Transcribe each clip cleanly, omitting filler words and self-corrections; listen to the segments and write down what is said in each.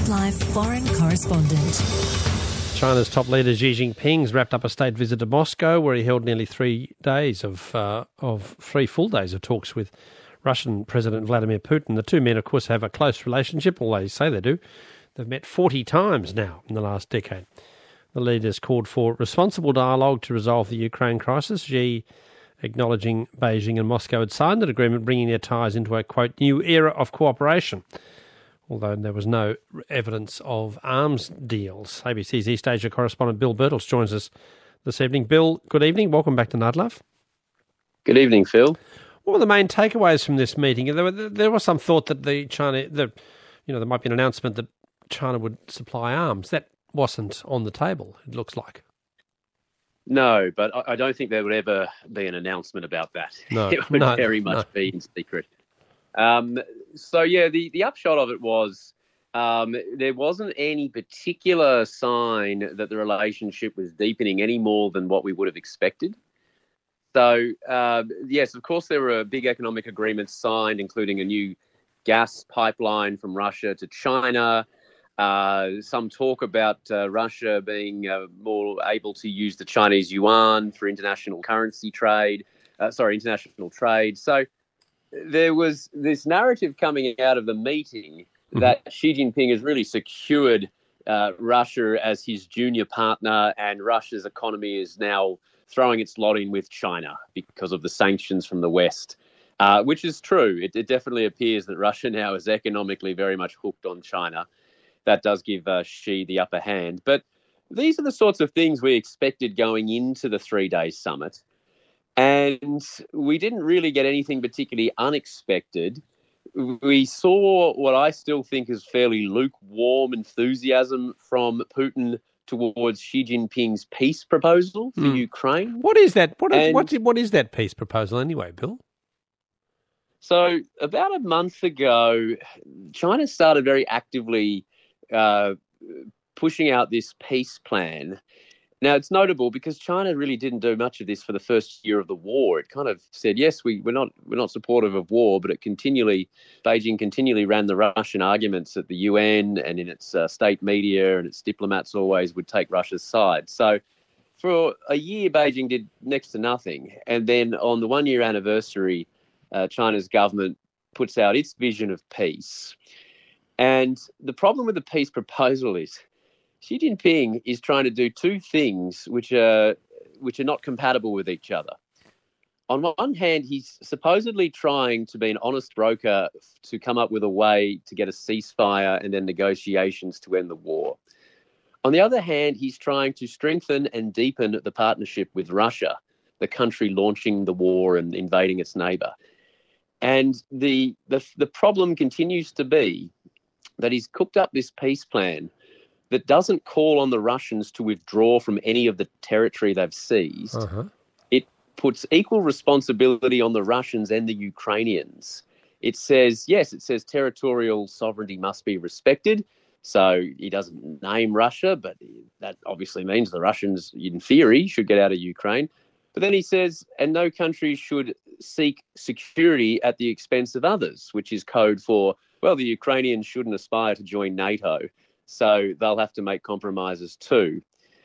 Nightlife foreign correspondent. China's top leader Xi Jinping's wrapped up a state visit to Moscow, where he held nearly 3 full days of talks with Russian President Vladimir Putin. The two men, of course, have a close relationship, or they say they do. They've met 40 times now in the last decade. The leaders called for responsible dialogue to resolve the Ukraine crisis. Xi acknowledging Beijing and Moscow had signed an agreement bringing their ties into a, quote, new era of cooperation, although there was no evidence of arms deals. ABC's East Asia correspondent Bill Birtles joins us this evening. Bill, good evening. Welcome back to Nightlife. Good evening, Phil. What were the main takeaways from this meeting? There was some thought that there might be an announcement that China would supply arms. That wasn't on the table, it looks like. No, but I don't think there would ever be an announcement about that. No, it would very much be in secret. The upshot of it was there wasn't any particular sign that the relationship was deepening any more than what we would have expected. So, yes, of course, there were big economic agreements signed, including a new gas pipeline from Russia to China. Some talk about Russia being more able to use the Chinese yuan for international trade. So there was this narrative coming out of the meeting that Xi Jinping has really secured Russia as his junior partner, and Russia's economy is now throwing its lot in with China because of the sanctions from the West, which is true. It definitely appears that Russia now is economically very much hooked on China. That does give Xi the upper hand. But these are the sorts of things we expected going into the 3-day summit. And we didn't really get anything particularly unexpected. We saw what I still think is fairly lukewarm enthusiasm from Putin towards Xi Jinping's peace proposal for Ukraine. What is that? What is that peace proposal anyway, Bill? So about a month ago, China started very actively pushing out this peace plan. Now, it's notable because China really didn't do much of this for the first year of the war. It kind of said, yes, we're not supportive of war, but Beijing continually ran the Russian arguments at the UN and in its state media, and its diplomats always would take Russia's side. So for a year, Beijing did next to nothing. And then on the 1-year anniversary, China's government puts out its vision of peace. And the problem with the peace proposal is Xi Jinping is trying to do two things which are not compatible with each other. On one hand, he's supposedly trying to be an honest broker to come up with a way to get a ceasefire and then negotiations to end the war. On the other hand, he's trying to strengthen and deepen the partnership with Russia, the country launching the war and invading its neighbour. And the problem continues to be that he's cooked up this peace plan that doesn't call on the Russians to withdraw from any of the territory they've seized. It puts equal responsibility on the Russians and the Ukrainians. It says territorial sovereignty must be respected. So he doesn't name Russia, but that obviously means the Russians, in theory, should get out of Ukraine. But then he says, and no country should seek security at the expense of others, which is code for, well, the Ukrainians shouldn't aspire to join NATO, so they'll have to make compromises too.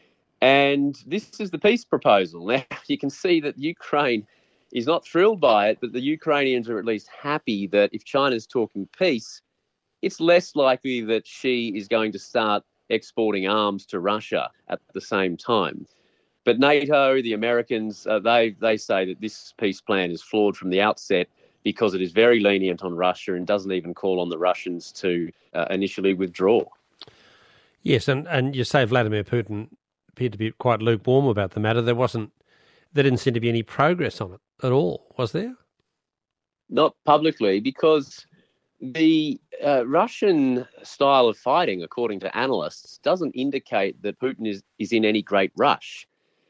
And this is the peace proposal. Now, you can see that Ukraine is not thrilled by it, but the Ukrainians are at least happy that if China's talking peace, it's less likely that Xi is going to start exporting arms to Russia at the same time. But NATO, the Americans, they say that this peace plan is flawed from the outset because it is very lenient on Russia and doesn't even call on the Russians to initially withdraw. Yes, and you say Vladimir Putin appeared to be quite lukewarm about the matter. There didn't seem to be any progress on it at all, was there? Not publicly, because the Russian style of fighting, according to analysts, doesn't indicate that Putin is in any great rush.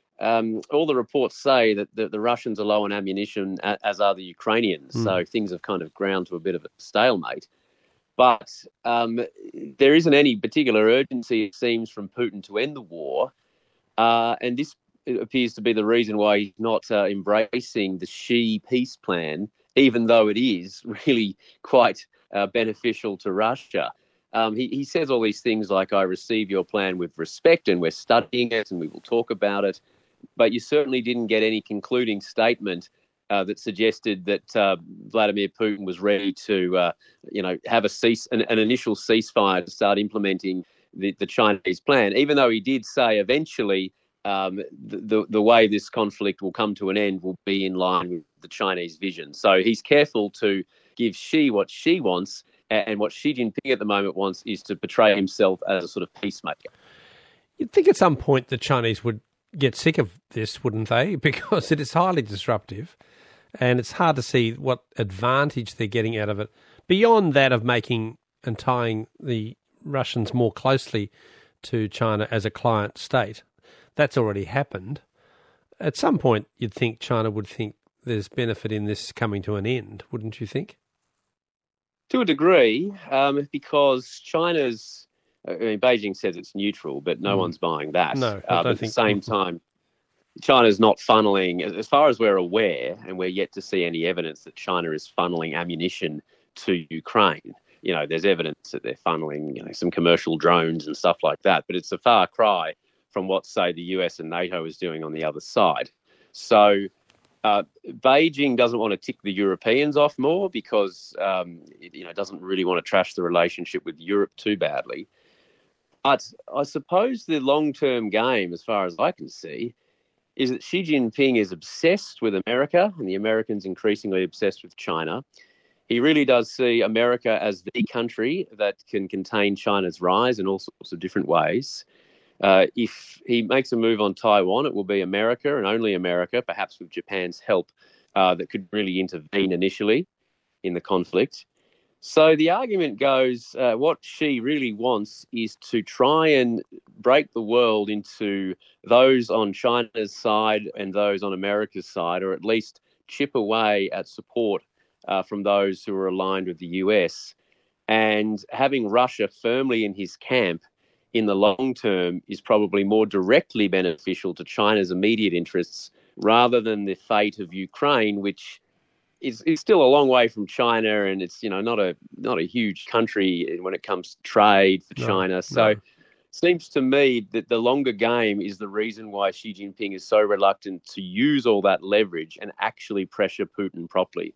All the reports say that the Russians are low on ammunition, as are the Ukrainians. So things have kind of ground to a bit of a stalemate. But there isn't any particular urgency, it seems, from Putin to end the war. And this appears to be the reason why he's not embracing the Xi peace plan, even though it is really quite beneficial to Russia. He says all these things like, I receive your plan with respect and we're studying it and we will talk about it. But you certainly didn't get any concluding statement that suggested that Vladimir Putin was ready to, have an initial ceasefire to start implementing the Chinese plan, even though he did say eventually the way this conflict will come to an end will be in line with the Chinese vision. So he's careful to give Xi what she wants, and what Xi Jinping at the moment wants is to portray himself as a sort of peacemaker. You'd think at some point the Chinese would get sick of this, wouldn't they? Because it is highly disruptive, and it's hard to see what advantage they're getting out of it, beyond that of making and tying the Russians more closely to China as a client state. That's already happened. At some point, you'd think China would think there's benefit in this coming to an end, wouldn't you think? To a degree, because Beijing says it's neutral, but no one's buying that. No, but at the same time, China's not funneling, as far as we're aware, and we're yet to see any evidence that China is funneling ammunition to Ukraine. There's evidence that they're funneling, some commercial drones and stuff like that, but it's a far cry from what, say, the US and NATO is doing on the other side. So Beijing doesn't want to tick the Europeans off more because it doesn't really want to trash the relationship with Europe too badly. But I suppose the long-term game, as far as I can see, is that Xi Jinping is obsessed with America and the Americans increasingly obsessed with China. He really does see America as the country that can contain China's rise in all sorts of different ways. If he makes a move on Taiwan, it will be America and only America, perhaps with Japan's help, that could really intervene initially in the conflict. So the argument goes, what Xi really wants is to try and break the world into those on China's side and those on America's side, or at least chip away at support from those who are aligned with the US. And having Russia firmly in his camp in the long term is probably more directly beneficial to China's immediate interests rather than the fate of Ukraine, which is still a long way from China, and it's not a huge country when it comes to trade for China. So seems to me that the longer game is the reason why Xi Jinping is so reluctant to use all that leverage and actually pressure Putin properly.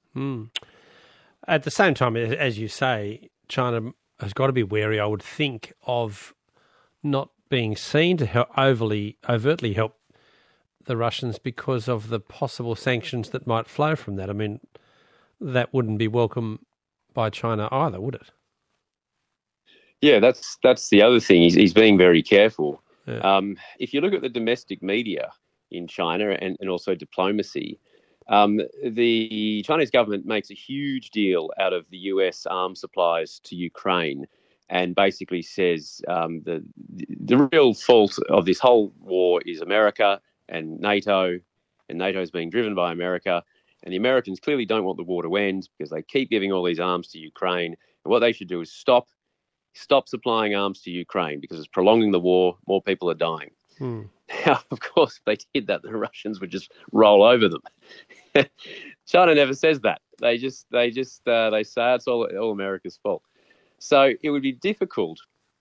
At the same time, as you say, China has got to be wary, I would think, of not being seen to overtly help the Russians because of the possible sanctions that might flow from that. I mean, that wouldn't be welcome by China either, would it? Yeah, that's the other thing. He's being very careful. Yeah. If you look at the domestic media in China and also diplomacy, the Chinese government makes a huge deal out of the US arms supplies to Ukraine, and basically says the real fault of this whole war is America and NATO is being driven by America, and the Americans clearly don't want the war to end because they keep giving all these arms to Ukraine, and what they should do is stop supplying arms to Ukraine because it's prolonging the war, more people are dying. Now, of course, if they did that, the Russians would just roll over them. China never says that. They say it's all America's fault. So it would be difficult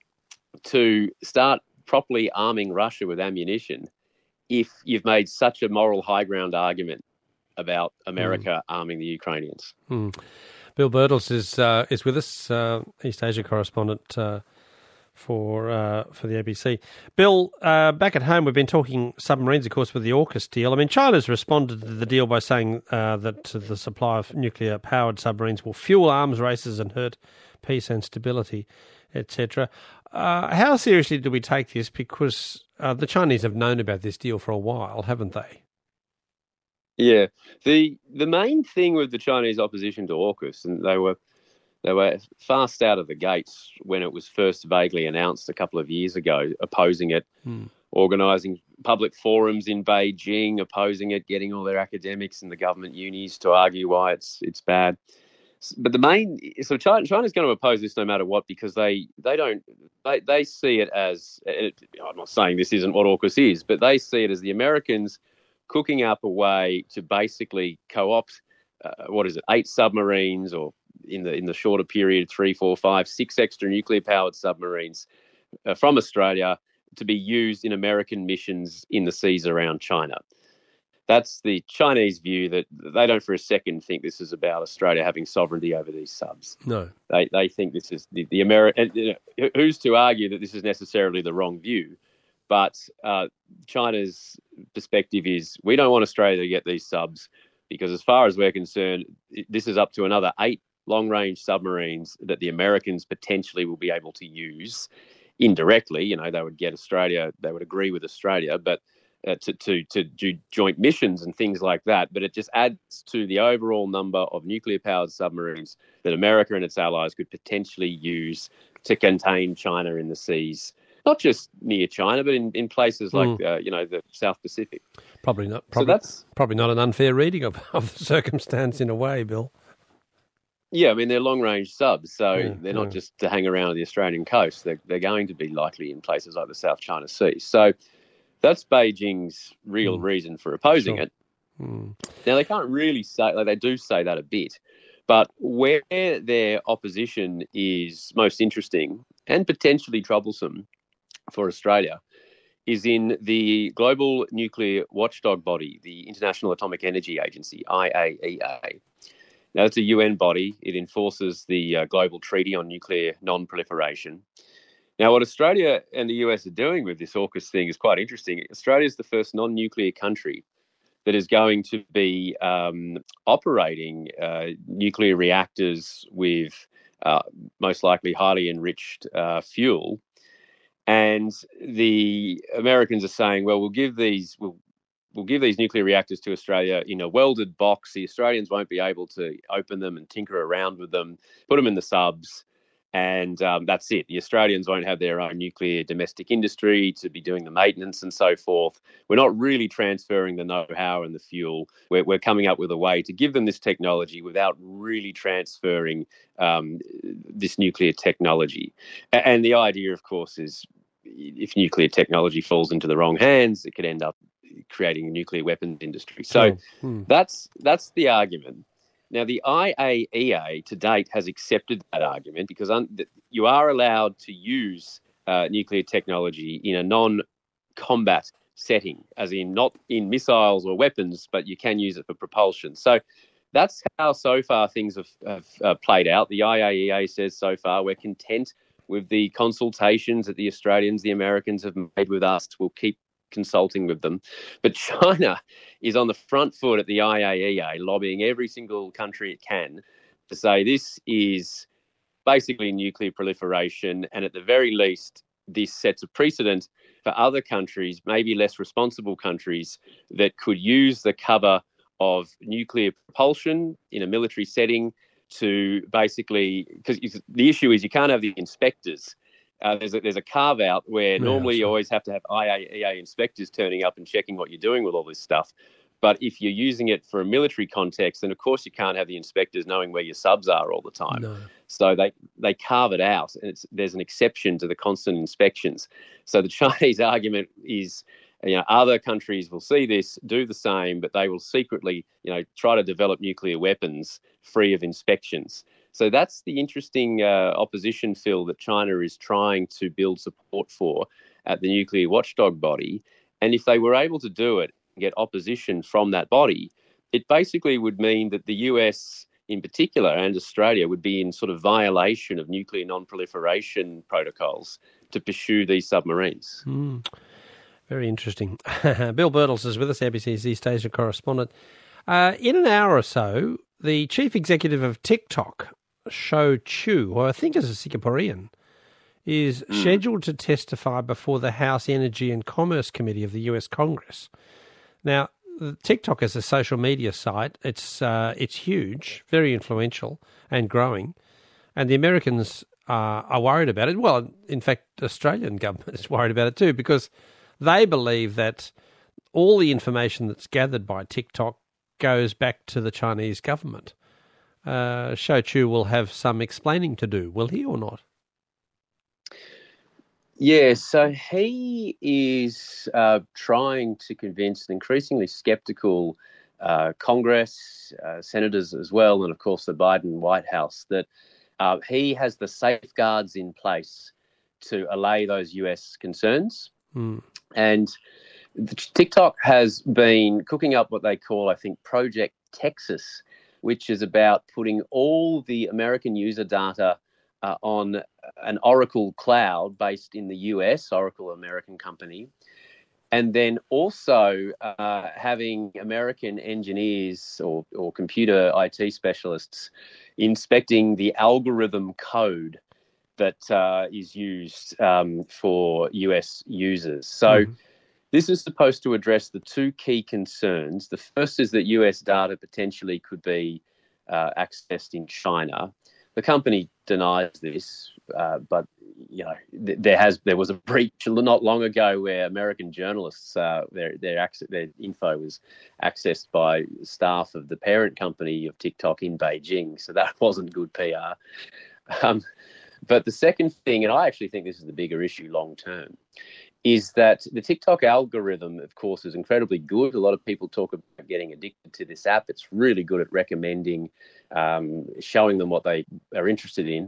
to start properly arming Russia with ammunition if you've made such a moral high ground argument about America arming the Ukrainians. Bill Birtles is with us, East Asia correspondent for the ABC. Bill, back at home, we've been talking submarines, of course, with the AUKUS deal. I mean, China's responded to the deal by saying that the supply of nuclear-powered submarines will fuel arms races and hurt peace and stability, etc. How seriously do we take this? Because the Chinese have known about this deal for a while, haven't they? Yeah. The main thing with the Chinese opposition to AUKUS, and they were fast out of the gates when it was first vaguely announced a couple of years ago, opposing it, organising public forums in Beijing, opposing it, getting all their academics in the government unis to argue why it's bad. But China's going to oppose this no matter what, because they see it as, I'm not saying this isn't what AUKUS is, but they see it as the Americans cooking up a way to basically co-opt 8 submarines or in the shorter period, 3, 4, 5, 6 extra nuclear powered submarines from Australia to be used in American missions in the seas around China. That's the Chinese view, that they don't for a second think this is about Australia having sovereignty over these subs. No. They think this is the American. Who's to argue that this is necessarily the wrong view? But China's perspective is, we don't want Australia to get these subs because, as far as we're concerned, this is up to another 8 long-range submarines that the Americans potentially will be able to use indirectly. You know, they would get Australia, they would agree with Australia, but to do joint missions and things like that. But it just adds to the overall number of nuclear-powered submarines that America and its allies could potentially use to contain China in the seas, not just near China, but in places like the South Pacific. Probably not an unfair reading of the circumstance in a way, Bill. Yeah, I mean, they're long-range subs, so they're not just to hang around the Australian coast. They're going to be likely in places like the South China Sea. So that's Beijing's real reason for opposing it. Now, they can't really say, they do say that a bit, but where their opposition is most interesting and potentially troublesome for Australia is in the global nuclear watchdog body, the International Atomic Energy Agency, IAEA. Now, it's a UN body. It enforces the Global Treaty on Nuclear Non-Proliferation. Now, what Australia and the US are doing with this AUKUS thing is quite interesting. Australia is the first non-nuclear country that is going to be operating nuclear reactors with most likely highly enriched fuel. And the Americans are saying, well, we'll give these nuclear reactors to Australia in a welded box. The Australians won't be able to open them and tinker around with them, put them in the subs, and that's it. The Australians won't have their own nuclear domestic industry to be doing the maintenance and so forth. We're not really transferring the know-how and the fuel. We're coming up with a way to give them this technology without really transferring this nuclear technology. And the idea, of course, is if nuclear technology falls into the wrong hands, it could end up creating a nuclear weapons industry. So that's the argument. Now, the IAEA to date has accepted that argument because you are allowed to use nuclear technology in a non-combat setting, as in not in missiles or weapons, but you can use it for propulsion. So that's how so far things have played out. The IAEA says so far we're content with the consultations that the Australians, the Americans have made with us. We'll keep consulting with them. But China is on the front foot at the IAEA, lobbying every single country it can to say this is basically nuclear proliferation, and at the very least, this sets a precedent for other countries, maybe less responsible countries, that could use the cover of nuclear propulsion in a military setting to basically, because the issue is you can't have the inspectors. There's a carve out where normally you always have to have IAEA inspectors turning up and checking what you're doing with all this stuff. But if you're using it for a military context, then of course you can't have the inspectors knowing where your subs are all the time. No. So they carve it out, and there's an exception to the constant inspections. So the Chinese argument is, other countries will see this, do the same, but they will secretly, try to develop nuclear weapons free of inspections. So that's the interesting opposition, Phil, that China is trying to build support for at the nuclear watchdog body. And if they were able to do it and get opposition from that body, it basically would mean that the US in particular and Australia would be in sort of violation of nuclear non-proliferation protocols to pursue these submarines. Very interesting. Bill Birtles is with us, ABC's East Asia correspondent. In an hour or so, the chief executive of TikTok, Shou Chew, who I think is a Singaporean, is scheduled to testify before the House Energy and Commerce Committee of the US Congress. Now, TikTok is a social media site. It's huge, very influential and growing, and the Americans are worried about it. Well, in fact, the Australian government is worried about it too, because they believe that all the information that's gathered by TikTok goes back to the Chinese government. Shou Chew will have some explaining to do, will he or not? Yeah, so he is trying to convince an increasingly sceptical Congress, senators as well, and of course the Biden White House, that he has the safeguards in place to allay those US concerns. And TikTok has been cooking up what they call, I think, Project Texas, which is about putting all the American user data on an Oracle cloud based in the US, Oracle, American company, and then also having American engineers or computer IT specialists inspecting the algorithm code that is used for US users. So this is supposed to address the two key concerns. The first is that US data potentially could be accessed in China. The company denies this, but you know there was a breach not long ago where American journalists their info was accessed by staff of the parent company of TikTok in Beijing, so that wasn't good PR. But the second thing, and I actually think this is the bigger issue long term, is that the TikTok algorithm, of course, is incredibly good. A lot of people talk about getting addicted to this app. It's really good at recommending, showing them what they are interested in.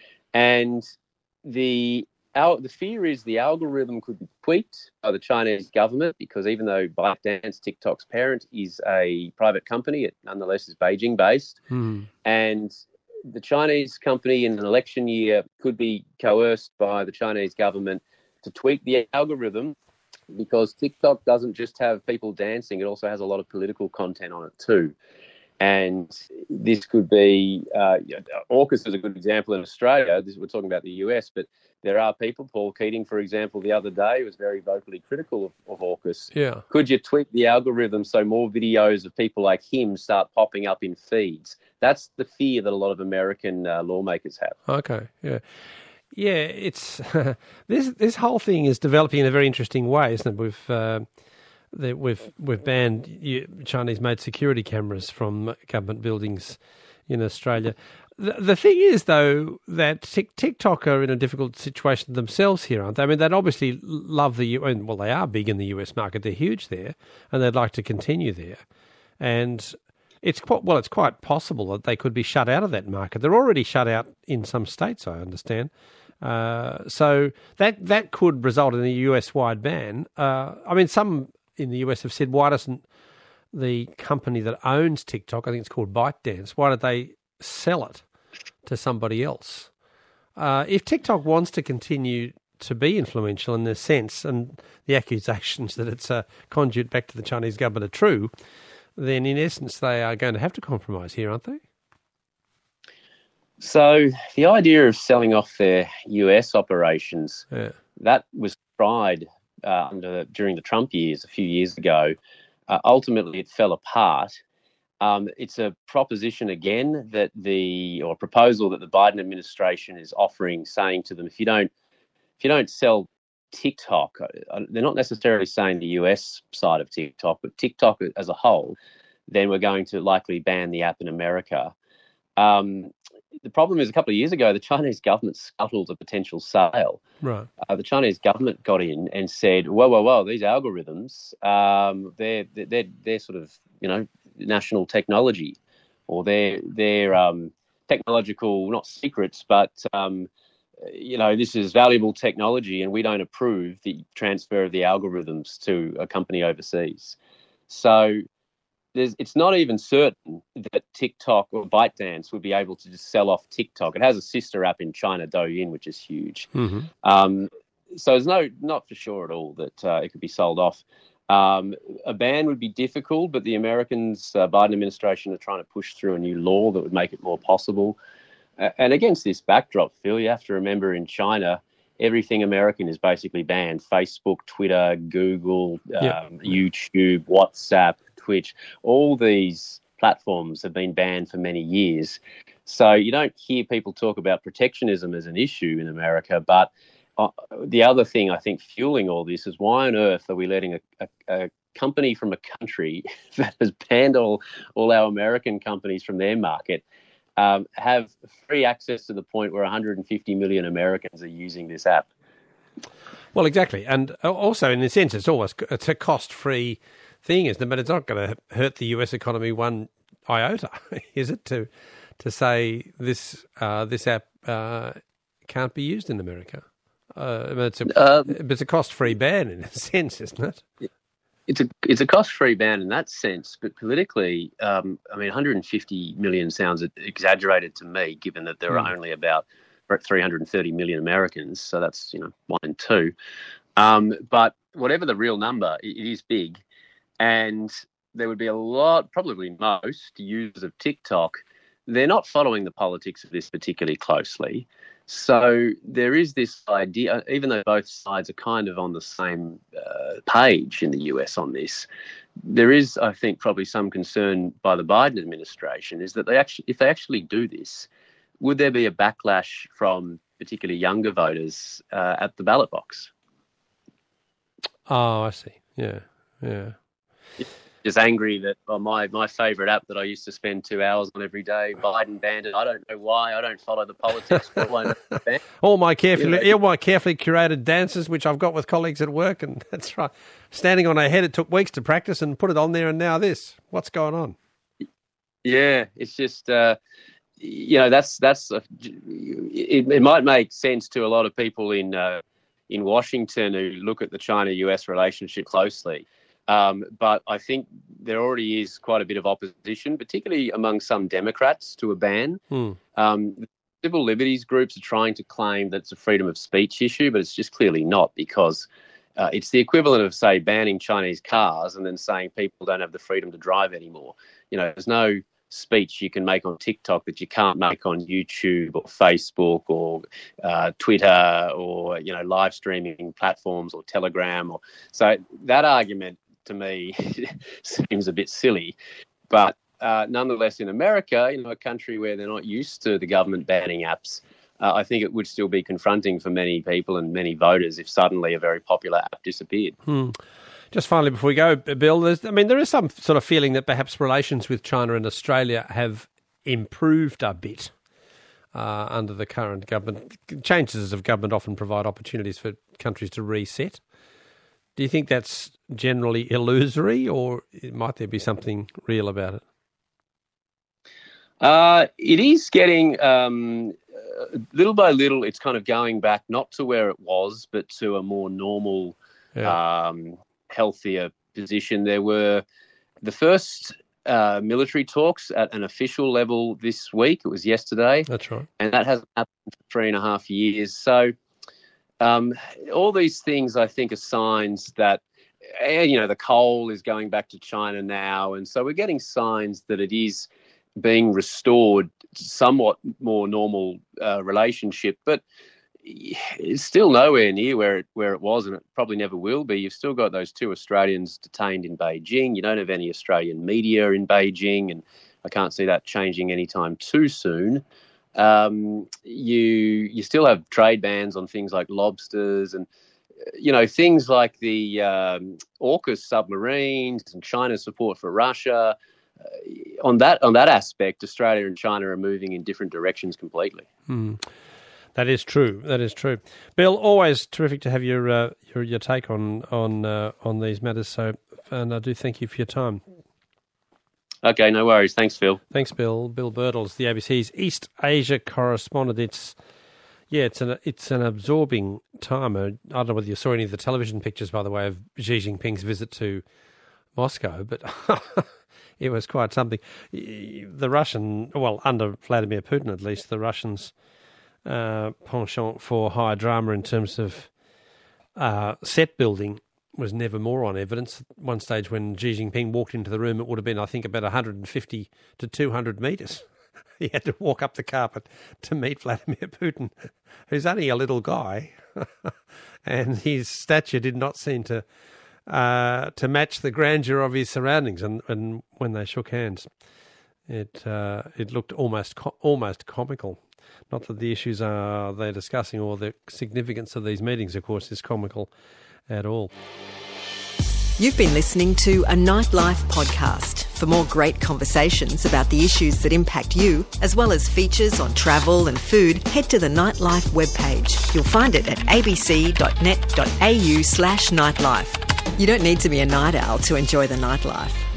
And the fear is the algorithm could be tweaked by the Chinese government, because even though ByteDance, TikTok's parent, is a private company, it nonetheless is Beijing-based. And the Chinese company in an election year could be coerced by the Chinese government to tweak the algorithm, because TikTok doesn't just have people dancing, it also has a lot of political content on it too. And this could be, AUKUS is a good example in Australia. We're talking about the US, but there are people, Paul Keating, for example, the other day was very vocally critical of AUKUS. Yeah. Could you tweak the algorithm so more videos of people like him start popping up in feeds? That's the fear that a lot of American lawmakers have. Okay, yeah. Yeah, it's this whole thing is developing in a very interesting way, isn't it? We've banned Chinese-made security cameras from government buildings in Australia. The thing is, though, that TikTok are in a difficult situation themselves here, aren't they? I mean, they'd obviously love they are big in the US market. They're huge there, and they'd like to continue there. And it's quite possible that they could be shut out of that market. They're already shut out in some states, I understand. So that could result in a US-wide ban. I mean, some in the US have said, why doesn't the company that owns TikTok, I think it's called ByteDance, why don't they sell it to somebody else? If TikTok wants to continue to be influential in this sense, and the accusations that it's a conduit back to the Chinese government are true, then in essence they are going to have to compromise here, aren't they? So the idea of selling off their US operations, that was tried during the Trump years a few years ago. Ultimately, it fell apart. It's a proposition again or proposal that the Biden administration is offering, saying to them, if you don't sell TikTok, they're not necessarily saying the US side of TikTok, but TikTok as a whole, then we're going to likely ban the app in America. The problem is, a couple of years ago, the Chinese government scuttled a potential sale. Right. The Chinese government got in and said, whoa, these algorithms, they're sort of, national technology, or they're technological, not secrets, but, this is valuable technology, and we don't approve the transfer of the algorithms to a company overseas. So it's not even certain that TikTok or ByteDance would be able to just sell off TikTok. It has a sister app in China, Douyin, which is huge. So there's not for sure at all that it could be sold off. A ban would be difficult, but the Americans, Biden administration, are trying to push through a new law that would make it more possible. And against this backdrop, Phil, you have to remember, in China, everything American is basically banned. Facebook, Twitter, Google, YouTube, WhatsApp, Twitch, all these platforms have been banned for many years. So you don't hear people talk about protectionism as an issue in America. But the other thing I think fueling all this is, why on earth are we letting a company from a country that has banned all our American companies from their market have free access to the point where 150 million Americans are using this app? Well, exactly. And also, in a sense, it's a cost-free thing, isn't it? But it's not going to hurt the US economy one iota, is it? To say this app can't be used in America. It's a cost-free ban in a sense, isn't it? It's a cost-free ban in that sense, but politically, 150 million sounds exaggerated to me, given that there are only about 330 million Americans, so that's 1 in 2. But whatever the real number, it is big, and there would be a lot, probably most users of TikTok. They're not following the politics of this particularly closely. So there is this idea, even though both sides are kind of on the same page in the US on this, there is, I think, probably some concern by the Biden administration is that if they actually do this, would there be a backlash from particularly younger voters at the ballot box? Oh, I see. Yeah. Just angry that my favourite app that I used to spend 2 hours on every day, Biden banned it. I don't know why. I don't follow the politics. All my carefully curated dances, which I've got with colleagues at work, and that's right. Standing on her head, it took weeks to practice and put it on there, and now this. What's going on? Yeah, it's just it might make sense to a lot of people in Washington who look at the China-US relationship closely. But I think there already is quite a bit of opposition, particularly among some Democrats, to a ban. Civil liberties groups are trying to claim that it's a freedom of speech issue, but it's just clearly not, because it's the equivalent of, say, banning Chinese cars and then saying people don't have the freedom to drive anymore. There's no speech you can make on TikTok that you can't make on YouTube or Facebook or Twitter or, live streaming platforms or Telegram. So that argument, to me, seems a bit silly. But nonetheless, in America, a country where they're not used to the government banning apps, I think it would still be confronting for many people and many voters if suddenly a very popular app disappeared. Just finally, before we go, Bill, there is some sort of feeling that perhaps relations with China and Australia have improved a bit under the current government. Changes of government often provide opportunities for countries to reset. Do you think that's generally illusory, or might there be something real about it? It is getting, little by little, it's kind of going back not to where it was, but to a more normal, healthier position. There were the first military talks at an official level this week. It was yesterday. That's right. And that hasn't happened for 3.5 years. So all these things, I think, are signs that, the coal is going back to China now. And so we're getting signs that it is being restored to somewhat more normal relationship. But it's still nowhere near where it was, and it probably never will be. You've still got those 2 Australians detained in Beijing. You don't have any Australian media in Beijing, and I can't see that changing anytime too soon. You still have trade bans on things like lobsters and things like the AUKUS submarines and China's support for Russia. On that aspect, Australia and China are moving in different directions completely. That is true. Bill, always terrific to have your take on these matters. So, and I do thank you for your time. Okay, no worries. Thanks, Phil. Thanks, Bill. Bill Birtles, the ABC's East Asia correspondent. It's an absorbing time. I don't know whether you saw any of the television pictures, by the way, of Xi Jinping's visit to Moscow, but it was quite something. The Russian, under Vladimir Putin at least, the Russians' penchant for high drama in terms of set building was never more on evidence. At one stage when Xi Jinping walked into the room, it would have been, I think, about 150 to 200 metres. He had to walk up the carpet to meet Vladimir Putin, who's only a little guy, and his stature did not seem to match the grandeur of his surroundings. And when they shook hands, it looked almost comical. Not that the issues they're discussing or the significance of these meetings, of course, is comical at all. You've been listening to a Nightlife podcast. For more great conversations about the issues that impact you, as well as features on travel and food, head to the Nightlife webpage. You'll find it at abc.net.au/nightlife. You don't need to be a night owl to enjoy the nightlife.